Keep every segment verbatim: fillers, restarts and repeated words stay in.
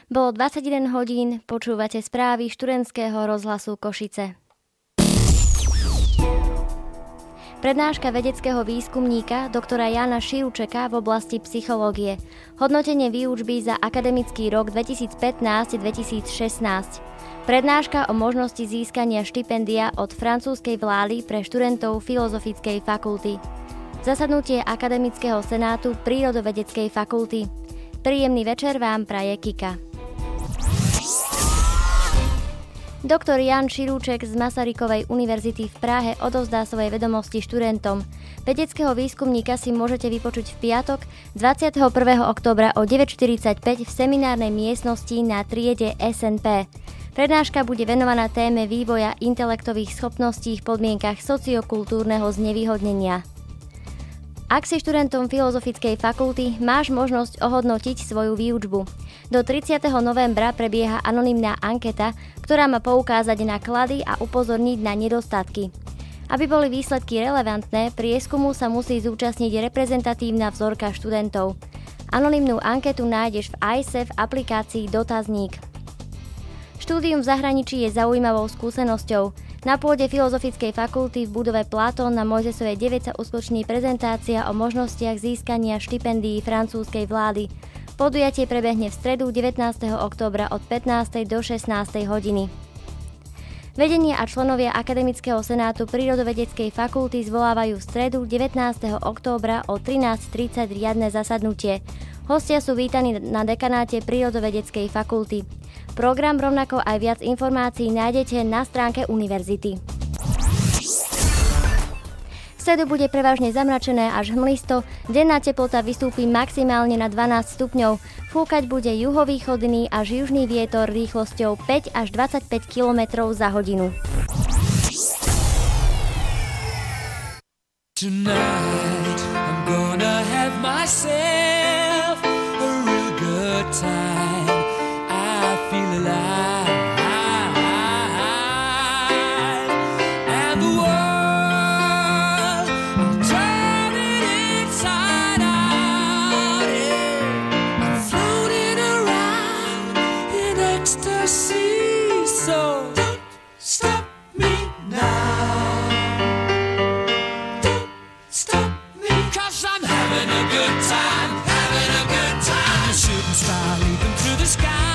Bolo dvadsaťjeden hodín, počúvate správy študentského rozhlasu Košice. Prednáška vedeckého výskumníka doktora Jána Širučeka v oblasti psychológie. Hodnotenie výučby za akademický rok dvetisícpätnásť dvetisícšestnásť. Prednáška o možnosti získania štipendia od francúzskej vlády pre študentov Filozofickej fakulty. Zasadnutie Akademického senátu Prírodovedeckej fakulty. Príjemný večer vám praje Kika. Doktor Ján Širuček z Masarykovej univerzity v Prahe odovzdá svoje vedomosti študentom. Vedeckého výskumníka si môžete vypočuť v piatok dvadsiateho prvého októbra o deväť štyridsaťpäť v seminárnej miestnosti na triede es en pé. Prednáška bude venovaná téme vývoja intelektových schopností v podmienkach sociokultúrneho znevýhodnenia. Ak si študentom Filozofickej fakulty, máš možnosť ohodnotiť svoju výučbu. Do tridsiateho novembra prebieha anonymná anketa, ktorá má poukázať na klady a upozorniť na nedostatky. Aby boli výsledky relevantné, prieskumu sa musí zúčastniť reprezentatívna vzorka študentov. Anonymnú anketu nájdeš v í es e v aplikácii Dotazník. Štúdium v zahraničí je zaujímavou skúsenosťou. Na pôde Filozofickej fakulty v budove Platón na Mojzesovej deväť sa uskutoční prezentácia o možnostiach získania štipendií francúzskej vlády. Podujatie prebehne v stredu devätnásteho októbra od pätnástej do šestnástej hodiny. Vedenie a členovia Akademického senátu Prírodovedeckej fakulty zvolávajú v stredu devätnásteho októbra o trinásť tridsať riadne zasadnutie. Hostia sú vítaní na dekanáte Prírodovedeckej fakulty. Program rovnako aj viac informácií nájdete na stránke univerzity. V stredu bude prevažne zamračené až hmlisto, denná teplota vystúpi maximálne na dvanásť stupňov, fúkať bude juhovýchodný až južný vietor rýchlosťou päť až dvadsaťpäť kilometrov za hodinu. Tonight I'm gonna have myself a real good time. I feel alive, and the world, I'm turning inside out, yeah. I'm floating around in ecstasy, so don't stop me now. Don't stop me, 'cause I'm having a good time, having a good time. A shooting star leaping through the sky.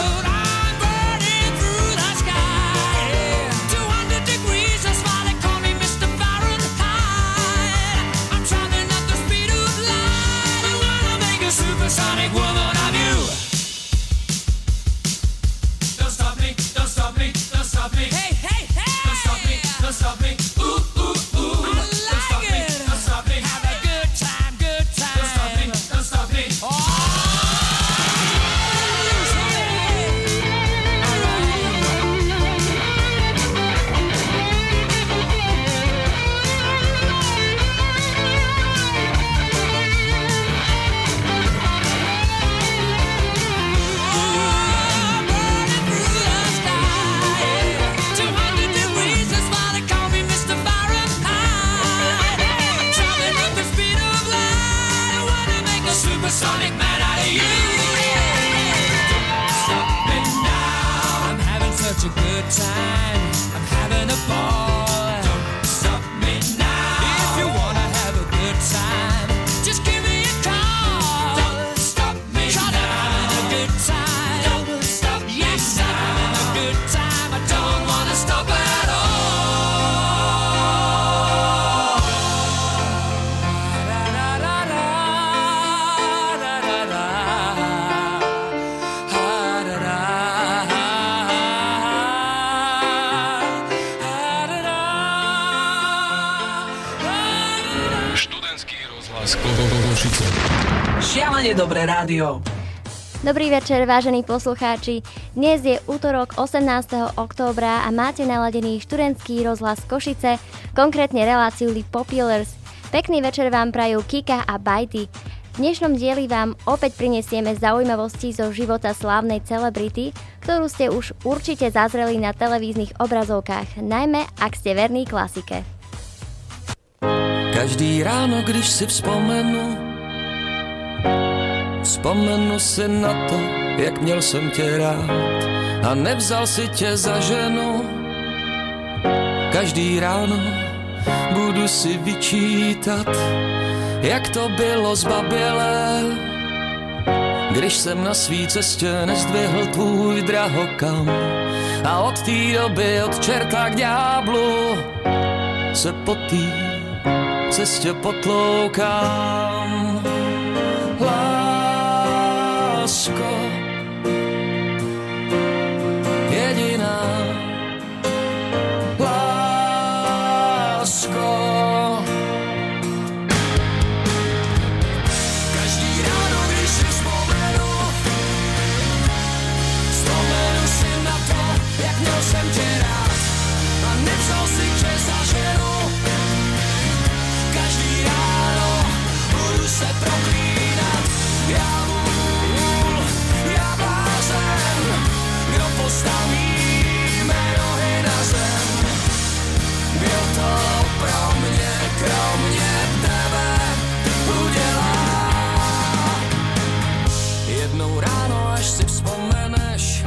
Call me rozhlas Košice. Šialene dobré rádio. Dobrý večer, vážení poslucháči. Dnes je útorok osemnásteho októbra a máte naladený študentský rozhlas Košice, konkrétne reláciu The Populars. Pekný večer vám prajú Kika a Bajty. V dnešnom dieli vám opäť prinesieme zaujímavosti zo života slávnej celebrity, ktorú ste už určite zazreli na televíznych obrazovkách, najmä ak ste verní klasike. Každý ráno, když si vzpomenu, vzpomenu si na to, jak měl jsem tě rád a nevzal si tě za ženu. Každý ráno budu si vyčítat, jak to bylo zbabělé, když jsem na svý cestě nezdvihl tvůj drahokam a od té doby od čerta k ďáblu se po té cestě potloukám. Lásko jediná, lásko. Každý ráno, když si vzpomenu, vzpomenu si na to, jak měl jsem tě rád a nevzal si tě za ženu. Každý ráno budu se proklínat, já vůl, já blázen, kdo postaví mé nohy na zem. Kdo to pro mě, kromě tebe udělá. Jednou ráno, až si vzpomeneš,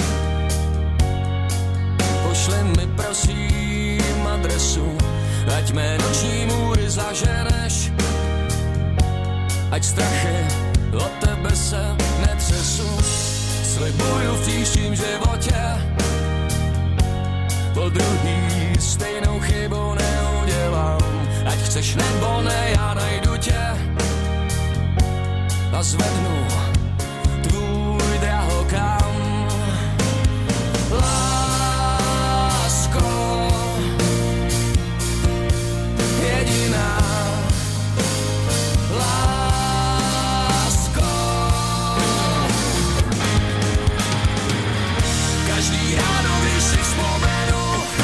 pošli mi prosím adresu, ať mé noční můry zaženeš, ať strachy od tebe se netřesu. Slibuju v příštím životě po druhý stejnou chybu neudělám. Ať chceš nebo ne, já najdu tě a zvednu tvůj drahokam. Lásko jediná, lásko. Každý ráno, když si vzpomenu,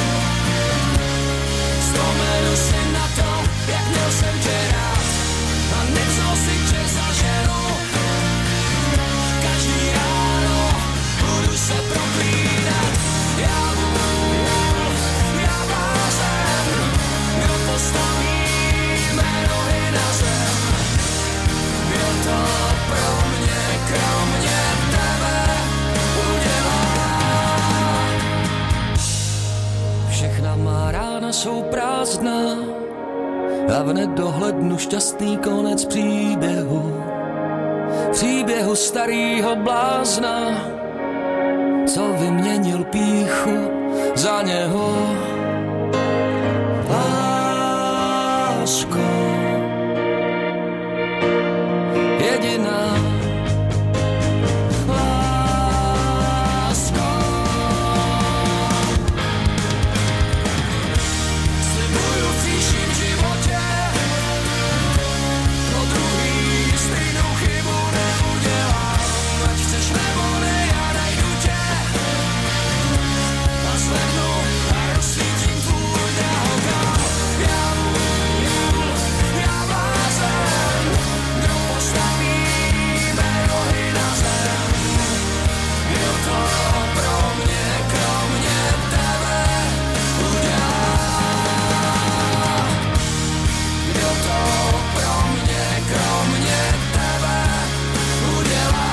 vzpomenu si na to, jak měl jsem tě rád a nevzal si tě za ženu. Každý ráno budu se proklínat, já vůl, já blázen, kdo postaví mé nohy na zem. Kdo to pro mě, kromě tebe udělá. Všechna má rána jsou prázdná a v nedohlednu šťastný konec příběhu. Příběhu starýho blázna, co vyměnil pýchu za něho. Lásko jediná, lásko. Slibuju v příštím životě pro druhý stejnou chybu neudělám. Ať chceš nebo ne, já najdu tě a zvednu a rozsvítím tvůj drahokam. Já vůl, já blázen, kdo postaví mé nohy na zem. Kdo to pro mě, kromě tebe udělá. Kdo to pro mě, kromě tebe udělá.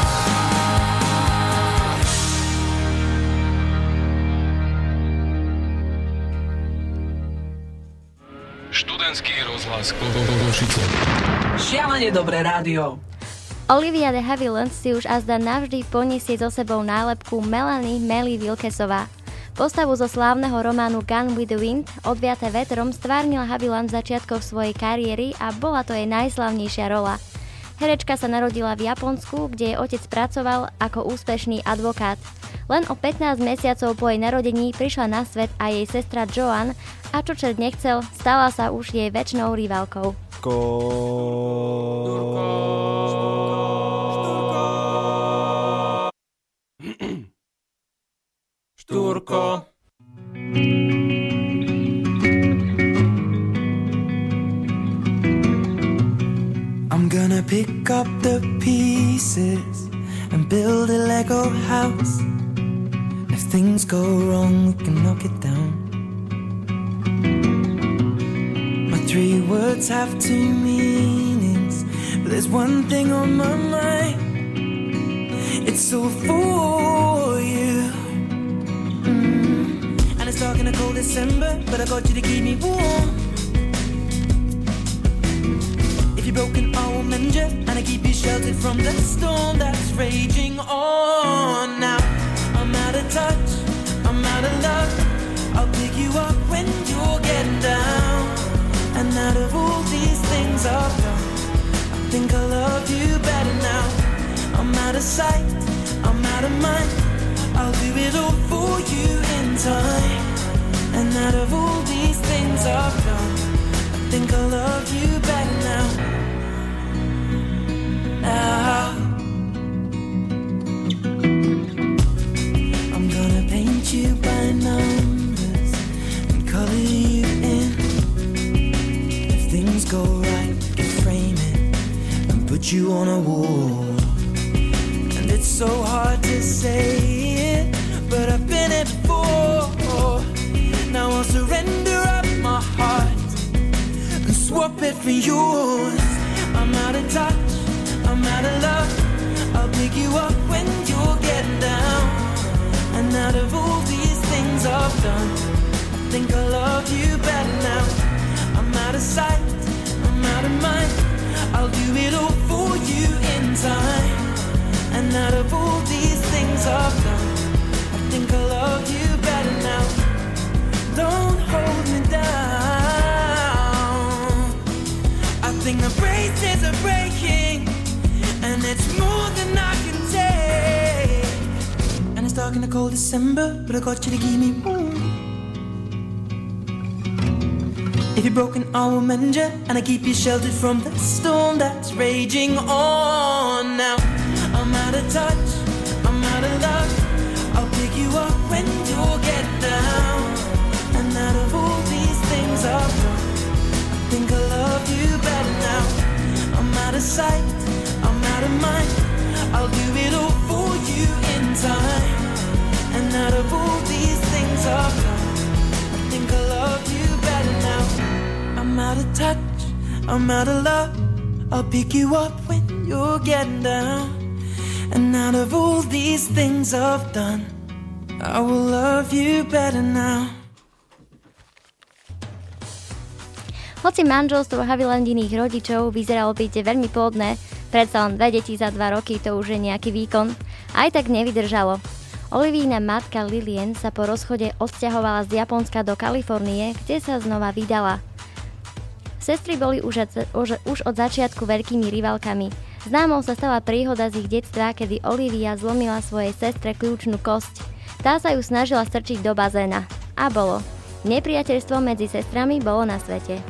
Študentský rozhlas Košice. Šialene dobré rádio. Olivia de Havilland si už azda navždy poniesie so sebou nálepku Melanie Melly Wilkesová. Postavu zo slávneho románu Gone with the Wind, Odviaté vetrom, stvárnila Havilland v začiatkoch svojej kariéry a bola to jej najslavnejšia rola. Herečka sa narodila v Japonsku, kde jej otec pracoval ako úspešný advokát. Len o pätnásť mesiacov po jej narodení prišla na svet aj jej sestra Joan a čo čert nechcel, stala sa už jej večnou rivalkou. Štúrko. Štúrko. Štúrko. I'm gonna pick up the pieces and build a Lego house. If things go wrong, we can knock it down. My three words have two meanings, but there's one thing on my mind. It's all for you. Mm. And it's dark in a cold December, but I got you to keep me warm. If you're broken, I will mend you, and I keep you sheltered from the storm that's raging on. Now I'm out of touch, I'm out of love. I'll pick you up when you're getting down. And out of all these things I've done, I think I love you better now. I'm out of sight, I'm out of mind. I'll do it all for you in time. And out of all these things I've done, I think I love you better now. Now I'm gonna paint you by numbers and color you in. If things go right, we can frame it and put you on a wall. And it's so hard to say it, but I've been it before. Now I'll surrender up my heart and swap it for yours. I'm out of touch, I'm out of love. I'll pick you up when you're getting down. And out of all these things I've done, I think I love you better now. I'm out of sight, I'm out of mind. I'll do it all for you in time. And out of all these things I've done, I think I love you better now. Don't hold me down. I think the braces are breaking, and it's more than I can take. And it's dark in the cold December, but I got you to keep me warm. If you're broken, I will mend you, and I keep you sheltered from the storm that's raging on. Now I'm out of touch, I'm out of love. I'll pick you up when you're getting down. And out of all these things I've done, I think I love you better now. I'm out of sight, I'm out of mind. I'll do it all for you in time. And out of all these things I've done, I think I love you better now. I'm out of touch, I'm out of love. I'll pick you up when you're getting down. And out of all these things I've done, I will love you better now. Hoci manželstvo Havilandiných rodičov vyzeralo byť veľmi plodné, predsa len dve deti za dva roky, to už je nejaký výkon, aj tak nevydržalo. Olivína matka Lillian sa po rozchode odsťahovala z Japonska do Kalifornie, kde sa znova vydala. Sestry boli už, už, už od začiatku veľkými rivalkami. Známou sa stala príhoda z ich detstva, kedy Olivia zlomila svojej sestre kľúčnú kosť. Tá sa ju snažila strčiť do bazéna. A bolo. Nepriateľstvo medzi sestrami bolo na svete.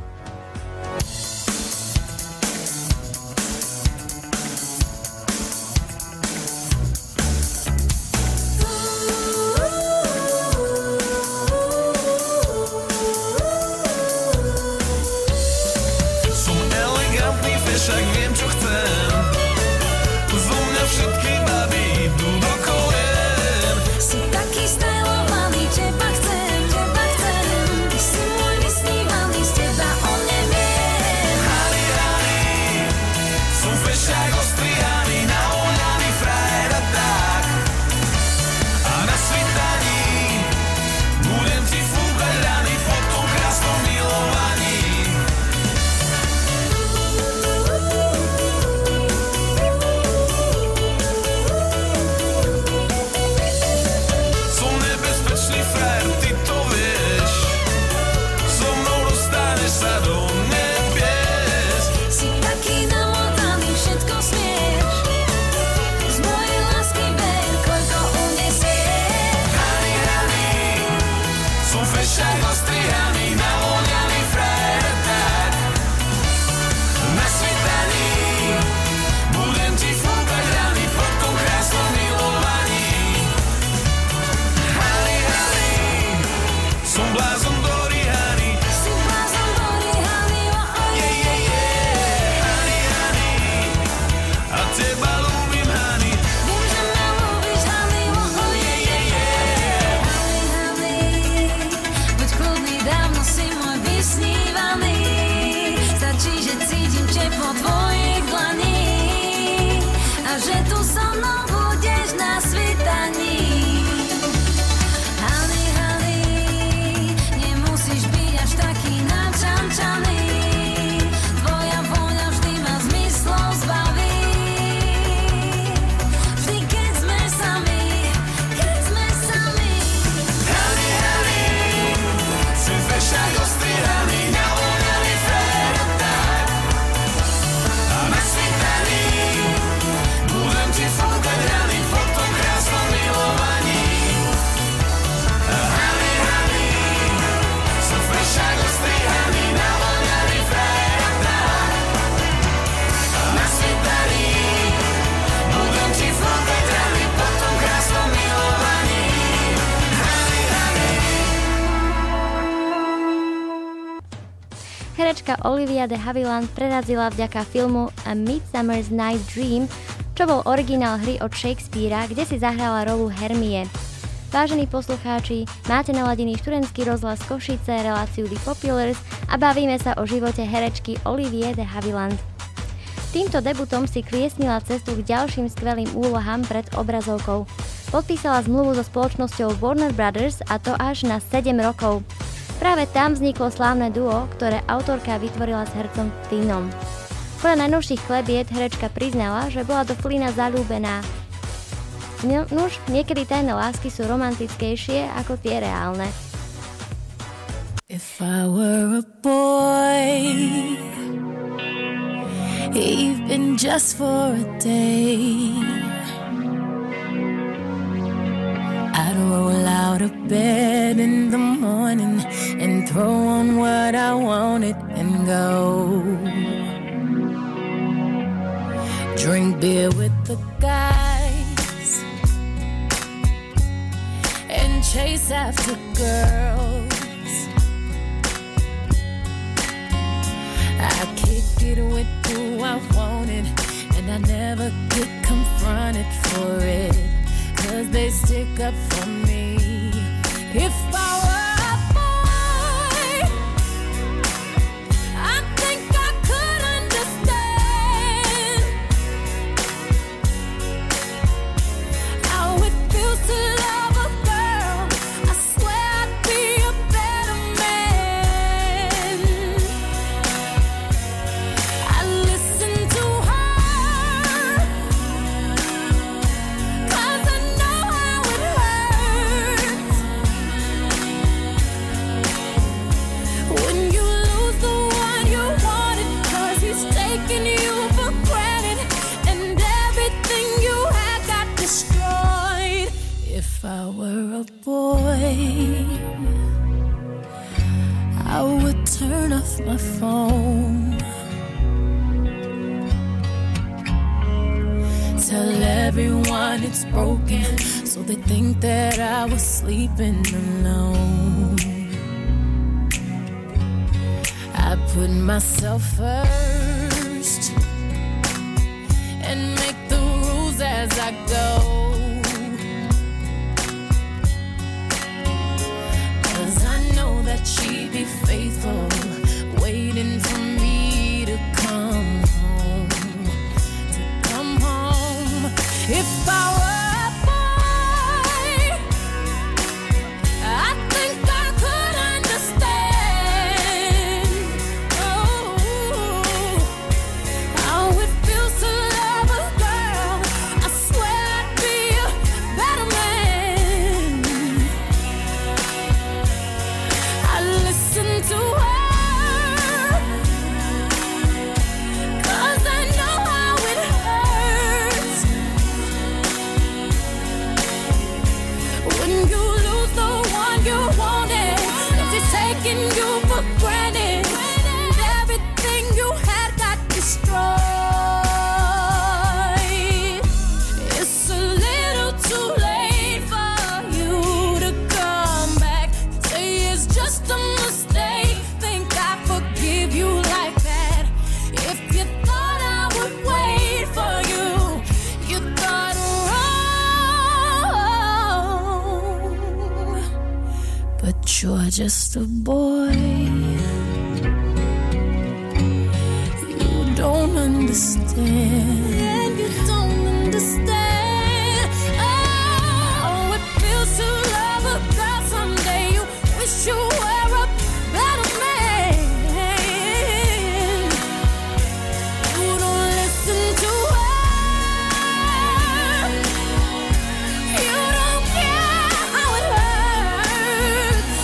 Herečka Olivia de Havilland prerazila vďaka filmu A Midsummer's Night Dream, čo bol originál hry od Shakespearea, kde si zahrala rolu Hermie. Vážení poslucháči, máte naladený študentský rozhlas Košice, reláciu The Populars a bavíme sa o živote herečky Olivie de Havilland. Týmto debutom si kliesnila cestu k ďalším skvelým úlohám pred obrazovkou. Podpísala zmluvu so spoločnosťou Warner Brothers a to až na sedem rokov. Práve tam vzniklo slávne duo, ktoré autorka vytvorila s hercom Tinom. Podľa najnovších klebiet herečka priznala, že bola do Flina zaľúbená. No, nuž, niekedy tajné lásky sú romantickejšie ako tie reálne. If I were a boy, even just for a day, I'd roll out of bed in the morning and throw on what I wanted and go. Drink beer with the guys and chase after girls. I kick it with who I wanted, and I never get confronted for it, 'cause they stick up for me. If I were a boy, I think I could understand how it feels to love a girl. I swear I'd be a better man. I listen to her, 'cause I know how it hurts when you lose the one you wanted, 'cause he's taking you for granted and everything you had got destroyed. If I were a boy, I would turn off my phone, tell everyone it's broken, so they think that I was sleeping alone. I put myself first and make the rules as I go, 'cause I know that she'd be faithful, waiting for me to come home, to come home. If I were a boy, I think I could understand, oh, how it feels to love a girl. I swear I'd be a better man. I listen to her, 'cause I know how it hurts when you lose the one you wanted, 'cause it's taking you for granted and everything you had got destroyed. It's a little too late for you to come back, say it's just a mistake, think I forgive you like that. If you thought I would wait for you, you thought wrong. But you're just a boy, you don't understand, you don't understand. Oh, it feels to love a girl someday, you wish you were a better man. You don't listen to her, you don't care how it hurts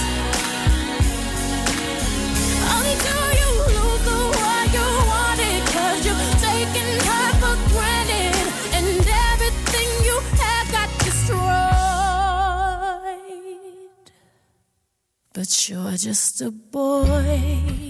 until you lose the one you wanted, 'cause you're taking her for granted and everything you had got destroyed. But you're just a boy.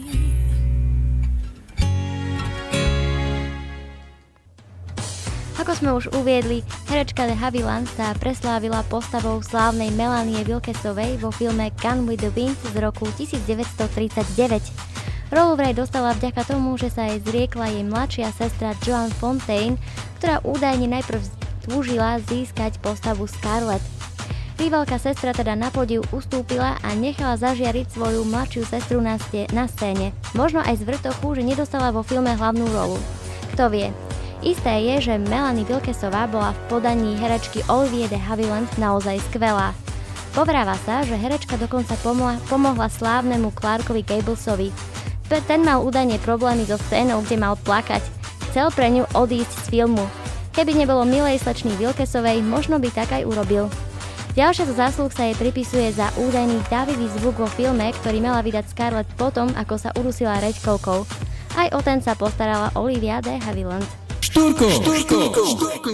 Ako sme už uviedli, herečka de Havilland sa preslávila postavou slávnej Melanie Wilkesovej vo filme Gone with the Wind z roku devätnásť tridsaťdeväť. Rolu vraj dostala vďaka tomu, že sa jej zriekla jej mladšia sestra Joan Fontaine, ktorá údajne najprv túžila získať postavu Scarlett. Rivalka sestra teda na pódiu ustúpila a nechala zažiariť svoju mladšiu sestru na, ste- na scéne. Možno aj z vrtochu, že nedostala vo filme hlavnú rolu. Kto vie. Isté je, že Melanie Wilkesová bola v podaní herečky Olivie de Havilland naozaj skvelá. Povráva sa, že herečka dokonca pomohla, pomohla slávnemu Clarkovi Gablesovi. Ten mal údajne problémy so scénou, kde mal plakať. Chcel pre ňu odísť z filmu. Keby nebolo milej slečny Wilkesovej, možno by tak aj urobil. Ďalšia zo zásluh sa jej pripisuje za údajný dávivý zvuk vo filme, ktorý mala vydať Scarlett potom, ako sa udusila reďkovkou. Aj o ten sa postarala Olivia de Havilland. Štúrko, štúrko, štúrko.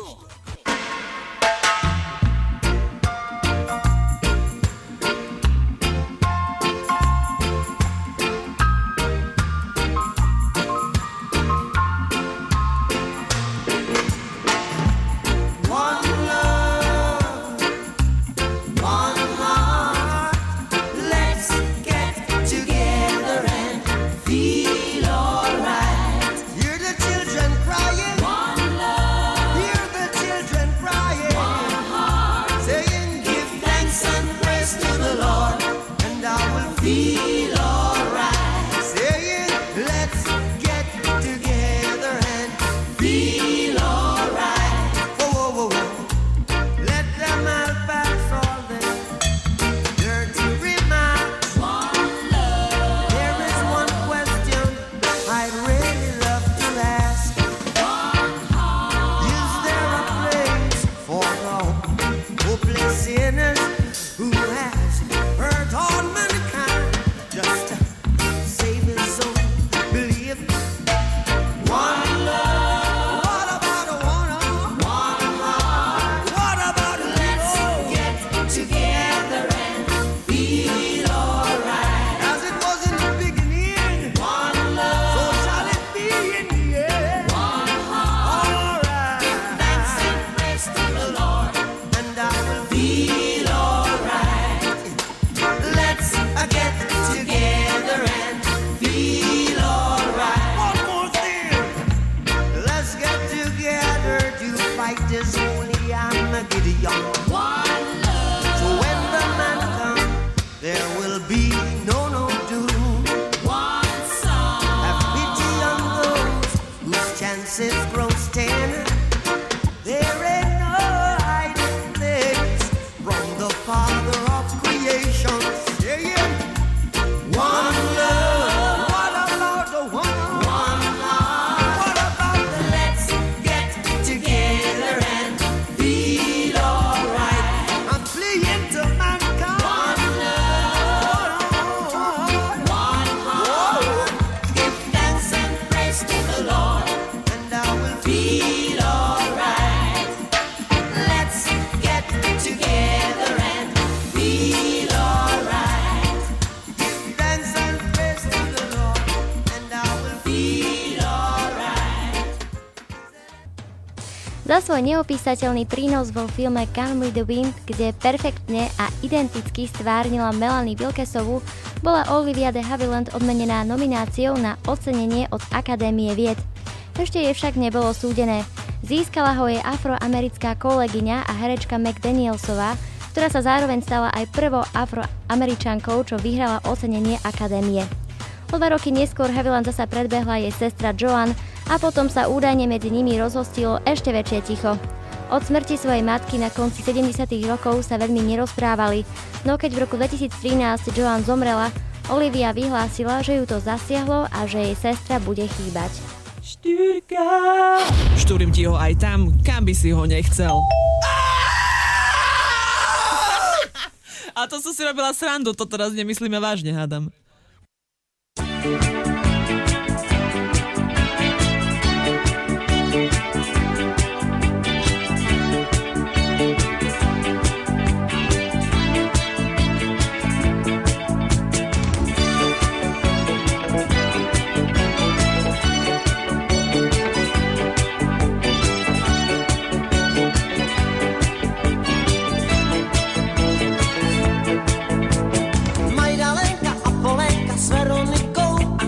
Za svoj neopísateľný prínos vo filme Gone with the Wind, kde perfektne a identicky stvárnila Melanie Wilkesovú, bola Olivia de Havilland odmenená nomináciou na ocenenie od Akadémie vied. Ešte jej však nebolo súdené. Získala ho jej afroamerická kolegyňa a herečka Meg Danielsová, ktorá sa zároveň stala aj prvou afroameričankou, čo vyhrala ocenenie Akadémie. O dva roky neskôr Havilland zasa predbehla jej sestra Joan a potom sa údajne medzi nimi rozhostilo ešte väčšie ticho. Od smrti svojej matky na konci sedemdesiatych rokov sa veľmi nerozprávali, no keď v roku dvetisíctrinásť Joan zomrela, Olivia vyhlásila, že ju to zasiahlo a že jej sestra bude chýbať. Štúrka! Štúrim ti ho aj tam, kam by si ho nechcel. A to som si robila srandu, to teraz nemyslíme vážne, hádam. Majdalenka a Polenka s Veronikou a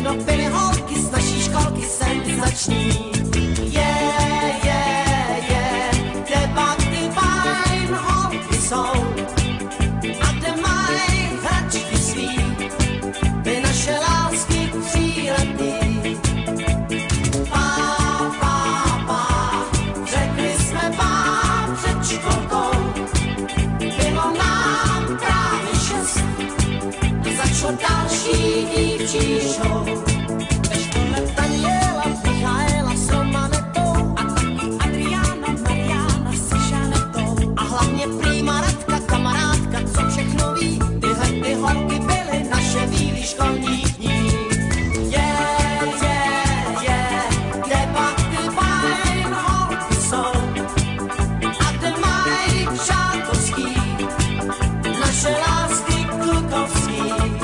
všechno byly holky z naší školky senzační. Je, je, je, kde pak ty fajn holky jsou a kde mají hračky svý, ty naše lásky tříletý. Pá, pá, pá, řekli jsme vám před školkou, bylo nám právě šest, začalo další dívčí show. Ve škole Daniela, Michaela s Romanetou a taky Adriana, Mariana s Žanetou. A hlavně prýma Radka, kamarádka, co všechno ví, tyhle ty holky byly naše bílý školní dní. Je, je, je, kde pak ty fajn holky jsou a kde mají přátelský naše lásky klukovský.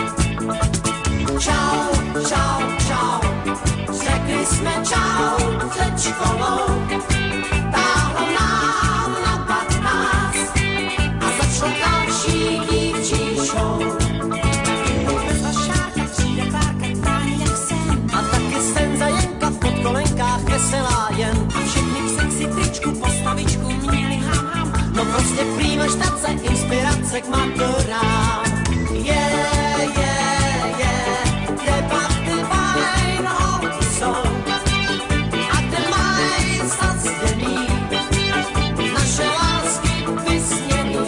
Čau, čau, čau, řekli jsme čau před školou, táhlo nám na patnáct a začalo další dívčí show. Bezva Šárka, přijde Klárka, táhne jak sen a taky Senza Jenka v podkolenkách veselá jen. A všechny v sexy tričku postavičku měli ham ham, no prostě prýma štace, inspirace k maturám. Je, je, je, kde pak ty fajn holky jsou a kde mají zastěný naše lásky vysněný.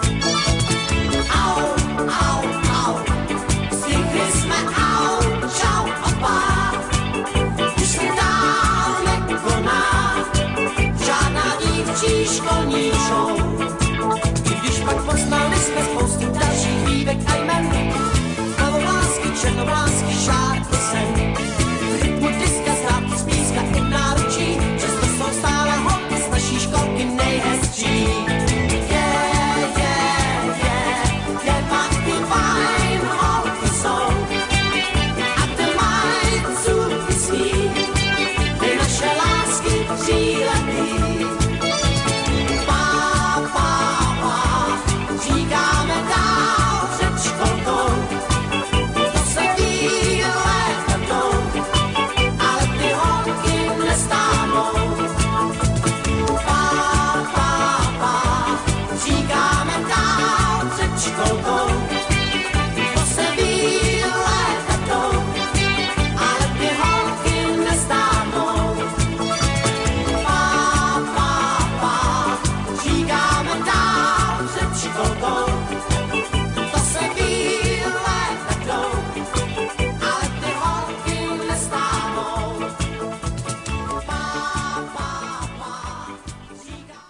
Au, au, au, zvykli jsme au, čau a pár, už se dál nekoná žádná dívčí školní show. I když pak poznali jsme spoustu dalších dívek a jmen, plavovlásky, černovlásky, šárky sen. V rytmu diska, zhrátky, spíska i v náručí, přesto jsou stále holky z naší školky nejhezčí. Je, je, je, kde pak ty fajn holky jsou a kde mají cůrky svý, ty naše lásky tříletý. Pá, pá, pá, říkáme dál před školkou, to se ví léta jdou, ale ty holky nestáhnou. Pá, pá, pá, říkáme dál před školkou, to se ví léta jdou, ale ty holky nestáhnou. Pá, pá, pá, říkáme dál před školkou, to se ví léta jdou, ale ty holky nestáhnou. Pá, pá, pá, říkáme.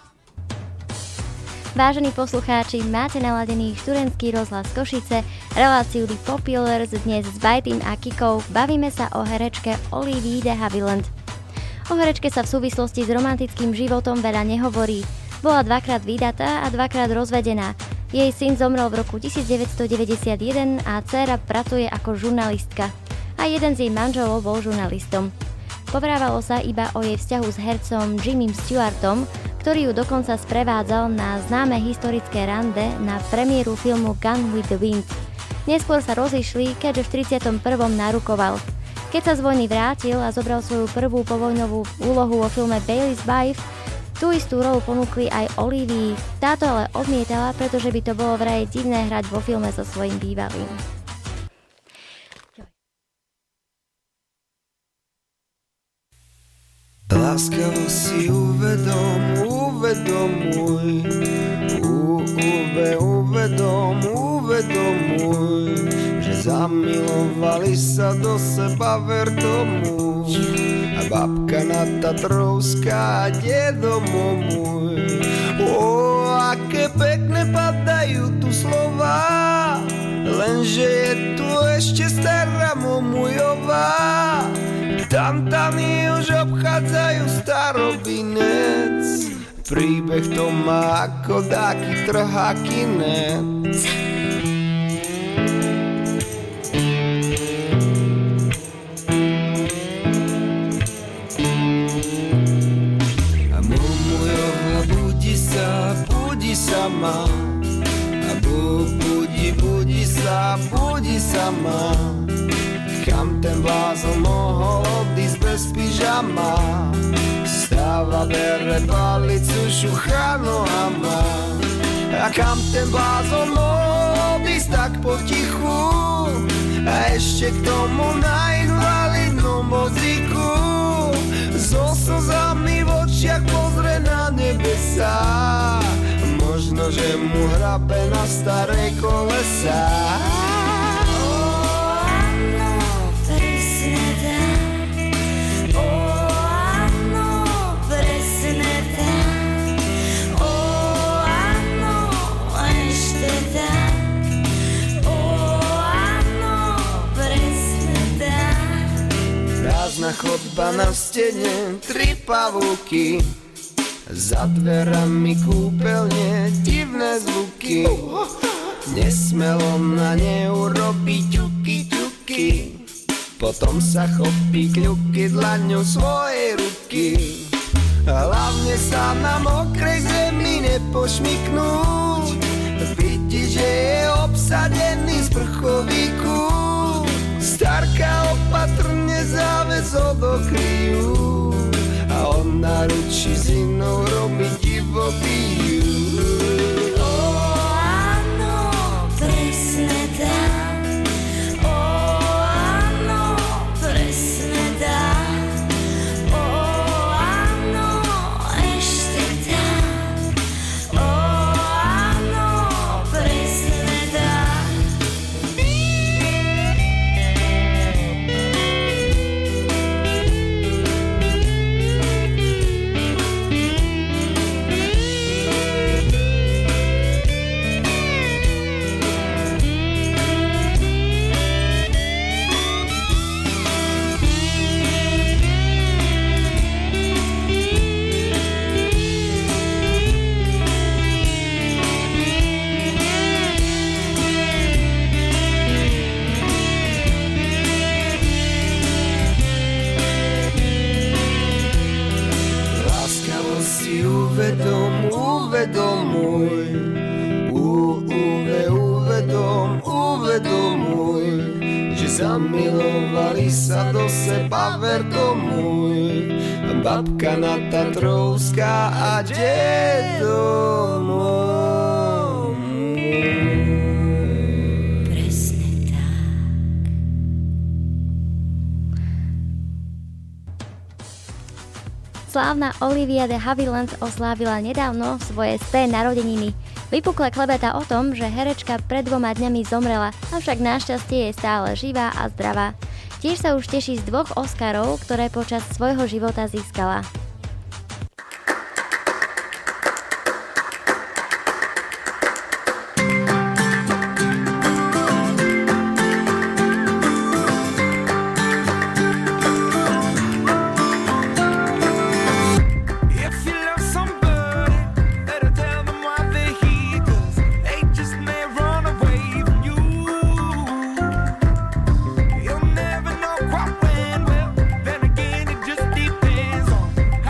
Vážení poslucháči, máte naladený študentský rozhlas Košice, reláciu The Populars dnes s Bajtým a Kikou. Bavíme sa o herečke Olivii de Havilland. O herečke sa v súvislosti s romantickým životom veľa nehovorí. Bola dvakrát vydatá a dvakrát rozvedená. Jej syn zomrel v roku devätnásťstodeväťdesiatjeden a dcéra pracuje ako žurnalistka. A jeden z jej manželov bol žurnalistom. Povrávalo sa iba o jej vzťahu s hercom Jimmym Stewartom, ktorý ju dokonca sprevádzal na známe historické rande na premiéru filmu Gone with the Wind. Neskôr sa rozišli, keďže v tridsiatom prvom narukoval. Keď sa z vojny vrátil a zobral svoju prvú povojnovú úlohu vo filme Bailey's Wife, tú istú rolu ponúkli aj Olivii. Táto ale odmietala, pretože by to bolo vraj divné hrať vo filme so svojím bývalým. Láskavo si uvedom, uvedomuj, u, uve, uvedom, uvedomuj, že zamilovali sa do seba, ver tomu. A babka na Tatrovská, dedo môj. O, aké pekné padajú tu slova, lenže je tu ešte stará Momujová. Tantany už obchádzajú starobinec, príbeh to má ako dáky trhakinec. A Momujová budí sa, budí sama, a bu, budí, budí sa, budí sama. Kam ten blázon mohol odísť bez pyžama? Stáva, bere palicu, šuchá nohama. A kam ten blázon mohol odísť tak potichu? A ešte k tomu na invalidnom vozíku. So slzami v očiach pozrie na nebesá. Možno, že mu hrabe na staré kolesá. Prázdna chodba na stene, tri pavúky, za dverami kúpeľne divné zvuky. Nesmelo na ne urobiť ťuky, ťuky. Potom sa chopí kľuky dlaňou svojej ruky. Hlavne sa na mokrej zemi nepošmyknúť. Vidí, že je obsadený sprchový kút. Starka opatrne záves odokryjú a on na ruči s inou robí divoký jú. Ó, áno, presne tak. Ó, áno, presne tak. Ó, áno, ešte tak. Ó, áno, presne tak. Uvedom, uvedomuj, u, uve, uvedom, uvedomuj, že zamilovali sa do seba, ver tomu. Babka na Tatrovská a dedo môj. Presne tak. Slávna Olivia de Havilland oslávila nedávno svoje sté narodeniny. Vypukla klebeta o tom, že herečka pred dvoma dňami zomrela, avšak našťastie je stále živá a zdravá. Tiež sa už teší z dvoch Oscarov, ktoré počas svojho života získala. How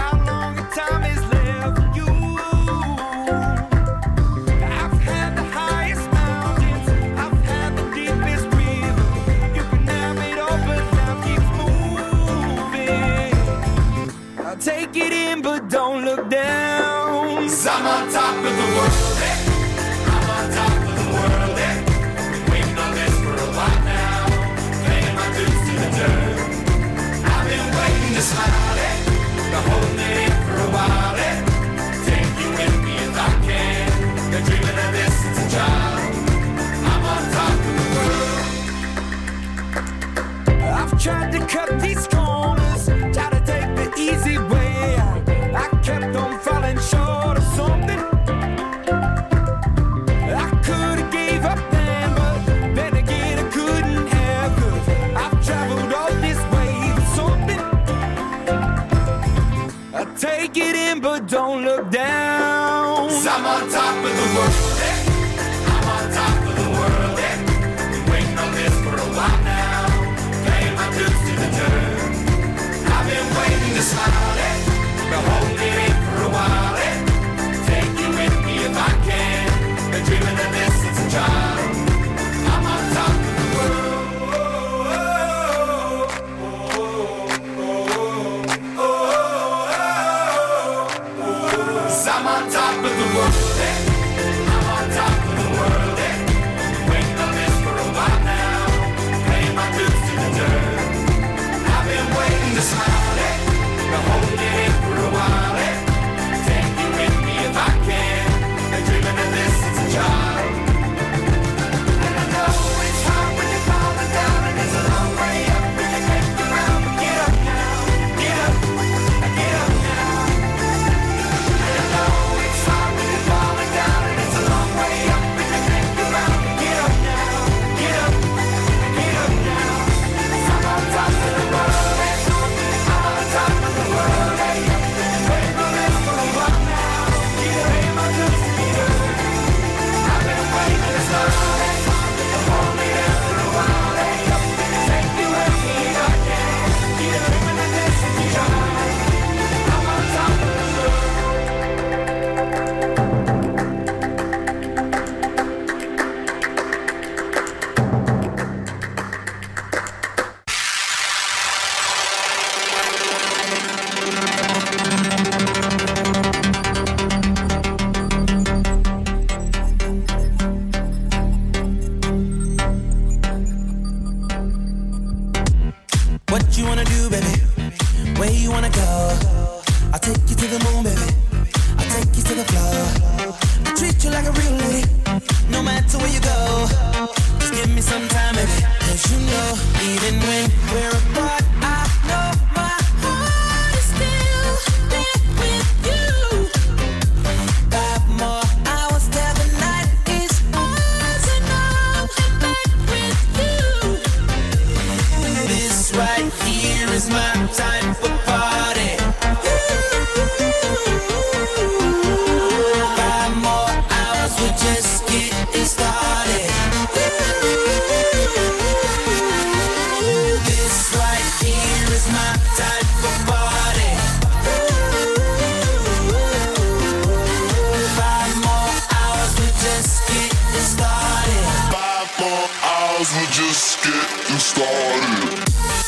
hours, we're just getting started.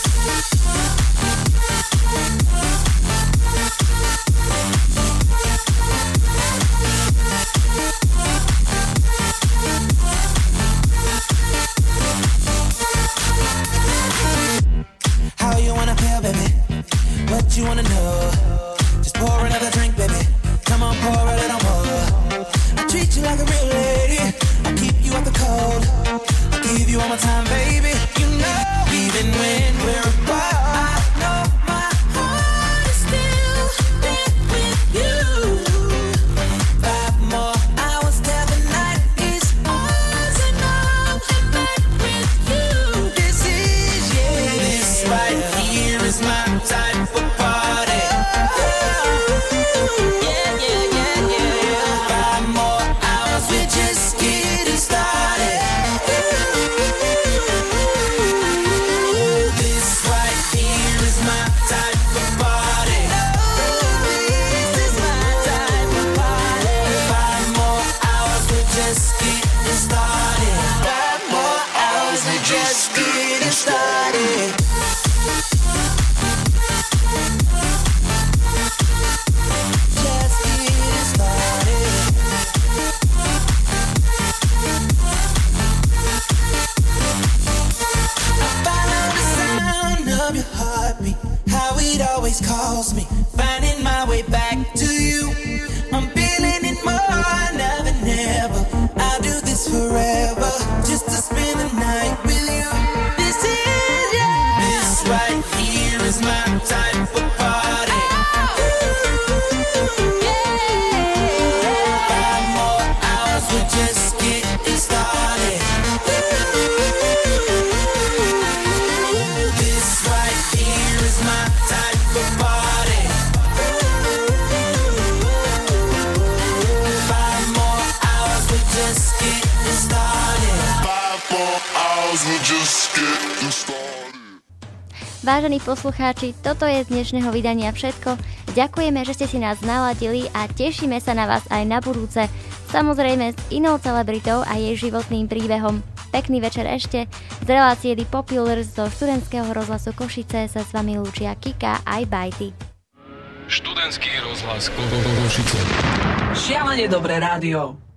How you wanna feel, baby? What you wanna know? Just pour another drink, baby. Come on, pour a little more. I treat you like a real lady. I keep you out the cold. I give you all my time, baby. You know, even when we're apart, I know my heart is still there with you. Five more hours till the night is ours, and I'm in bed with you. This is, yeah, this right here is my type of party. Yeah, yeah, yeah, yeah. Five more hours, we're just getting started. This right here is my type of party. This is my type of party. Five more hours, we're just getting started. Five more hours, we're just getting started. Just getting started. I follow the sound of your heartbeat, how it always calls me, finding my way back to you. I'm feeling it more, never, never. I'll do this forever, just to spend the night with you. This is, yeah. This right here is my type of party. Five more hours, we're just getting started. This right here is my type of party. Five more hours, we're just getting started. Five more hours, we're just getting started. Vážení poslucháči, toto je z dnešného vydania všetko. Ďakujeme, že ste si nás naladili a tešíme sa na vás aj na budúce. Samozrejme s inou celebritou a jej životným príbehom. Pekný večer ešte. Z relácie The Populars zo študentského rozhlasu Košice sa s vami lúčia Kika aj Bajty. Študentský rozhlas Košice. Šialene dobré rádio.